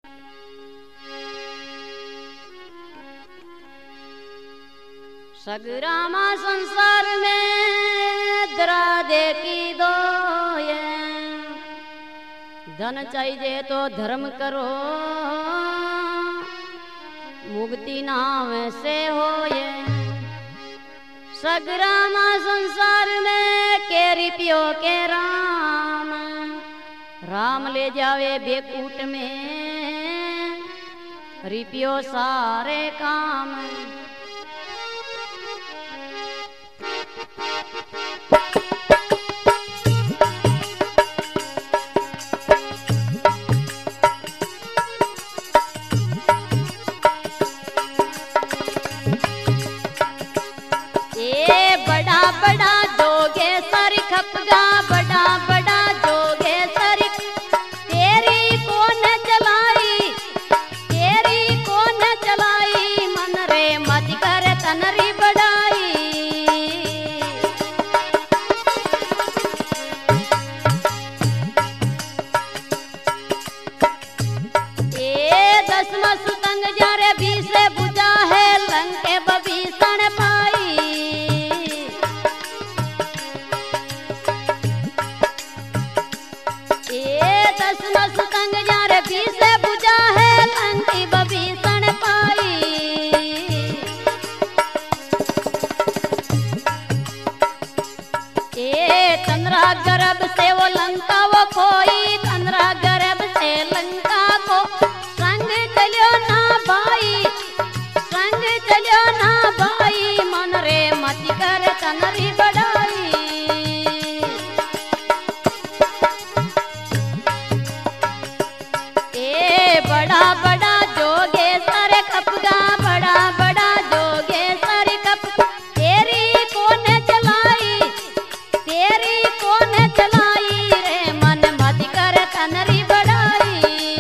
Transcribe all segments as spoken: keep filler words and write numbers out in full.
सगरामा संसार में दरा दे की दो ये धन चाहिए तो धर्म करो मुक्ति नाम से हो ये सगरामा संसार में के रिपियो के राम राम ले जावे बेकूट में रिपियो सारे काम बड़ा जोगे सर खपगा बड़ा बड़ा जोगे सर तेरी कौन चलाई तेरी कौन चलाई मन रे मत कर तनरी बढ़ाई ए दसवा सुतंग जा रे बीस बुझा है लंके बबीसण पाई सुतंग जार बीस बुझा है लंकी बबीसण पाई ए तंद्रा गर्भ से वो लंका वो खोई तंद्रा गर्भ से लंका को संग चलो ना भाई संग चलो ना भाई मन रे मत कर तनरी बढ़ाई बड़ा बड़ा जोगे सर खपगा बड़ा बड़ा जोगे सर खप तेरी कौन चलाई तेरी कौन चलाई रे मन मत कर तनरी बढ़ाई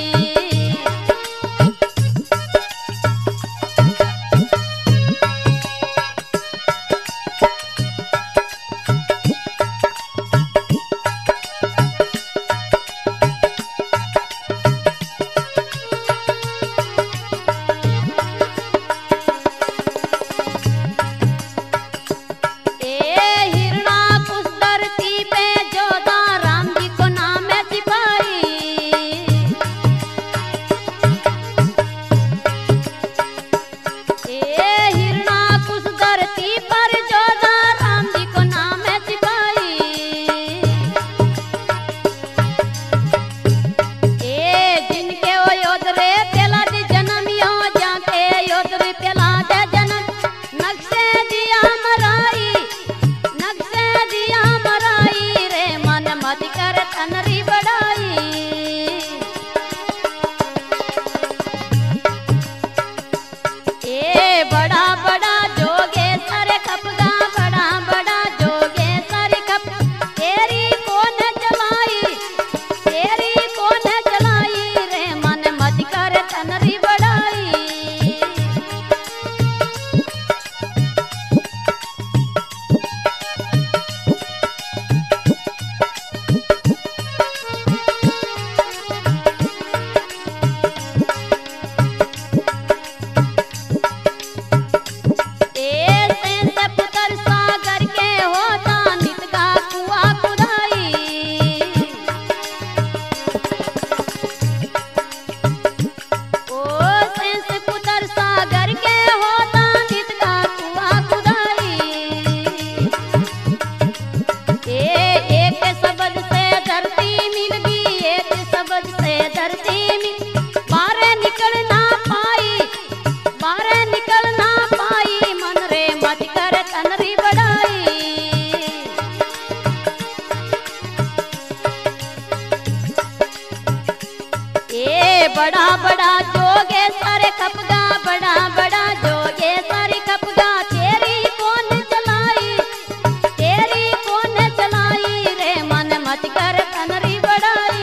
तनरी बढ़ाई ए बड़ा बड़ा जोगे सर खपगा बड़ा बड़ा जोगे सर खप तेरी कौन चलाई तेरी कौन चलाई रे मन मत कर तनरी बढ़ाई बड़ा बड़ा जोगे सारे खपगा बड़ा बड़ा जोगे सारे खपगा तेरी कौन चलाई तेरी कौन चलाई रे मन मत कर तनरी बढ़ाई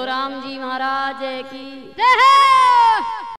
राम जी महाराज की जय हो।